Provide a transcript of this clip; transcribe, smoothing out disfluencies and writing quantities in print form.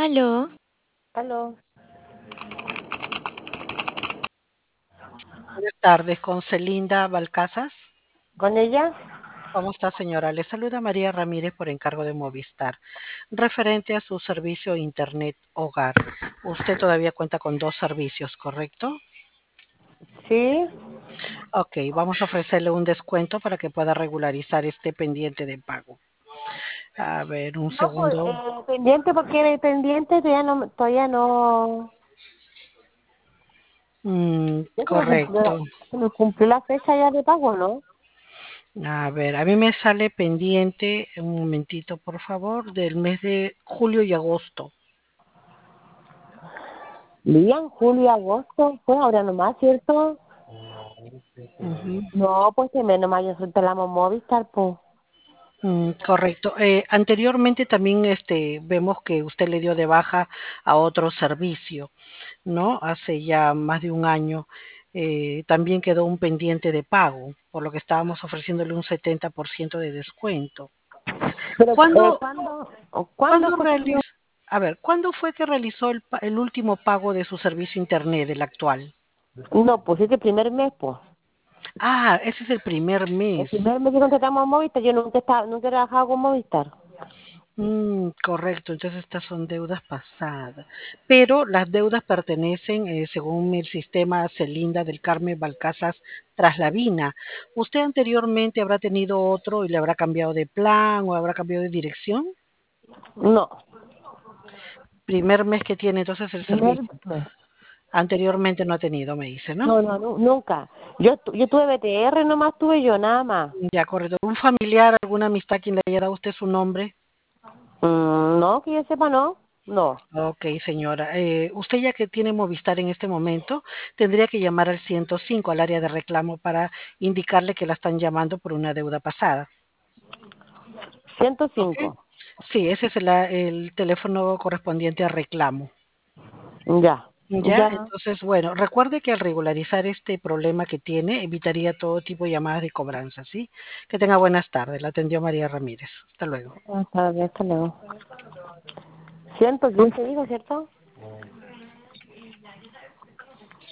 Aló, Aló, Buenas tardes, con Celinda Balcázas. ¿con ella? ¿Cómo está, señora? Le saluda María Ramírez por encargo de Movistar. Referente a su servicio Internet Hogar, usted todavía cuenta con dos servicios, ¿correcto? Sí. Ok, vamos a ofrecerle un descuento para que pueda regularizar este pendiente de pago. A ver, un No, pues, segundo. pendiente, porque pendiente todavía no, ya Correcto. se me cumplió la fecha ya de pago, ¿no? A ver, a mí me sale pendiente, un momentito, por favor, del mes de julio y agosto. Días, julio, agosto, fue ahora nomás, ¿cierto? Ujú. No, pues que menos mal, yo solté la Movistar, pues. Correcto. Anteriormente también vemos que usted le dio de baja a otro servicio, ¿no? Hace ya más de un año. También quedó un pendiente de pago, por lo que estábamos ofreciéndole un 70% de descuento. Pero, ¿Cuándo, ¿cuándo cuándo fue que yo? realizó? A ver, ¿cuándo fue que realizó el último pago de su servicio internet, el actual? No, pues este primer mes, pues. Ah, ese es el primer El mes. primer mes que contratamos Movistar, yo nunca he trabajado con Movistar. Correcto, entonces estas son deudas pasadas, pero las deudas pertenecen, según el sistema Celinda del Carmen Balcázar Traslavina. ¿Usted anteriormente habrá tenido otro y le habrá cambiado de plan o habrá cambiado de dirección? No, Primer mes que tiene entonces el primer servicio. mes. Anteriormente no ha tenido, me dice, ¿no? No, nunca. Yo tuve BTR, nomás tuve yo, nada más. Ya, correcto. ¿Un familiar, alguna amistad quien le haya dado a usted su nombre? No, que yo sepa, no. No. Ok, señora. Usted ya que tiene Movistar en este momento, tendría que llamar al 105, al área de reclamo, para indicarle que la están llamando por una deuda pasada. ciento ¿Ok? cinco Sí, ese es el teléfono correspondiente a reclamo. Ya, Ya, ya. entonces, bueno, recuerde que al regularizar este problema que tiene, evitaría todo tipo de llamadas de cobranza, ¿sí? Que tenga buenas tardes. La atendió María Ramírez. Hasta luego. Hasta luego. 115 dijo, ¿cierto?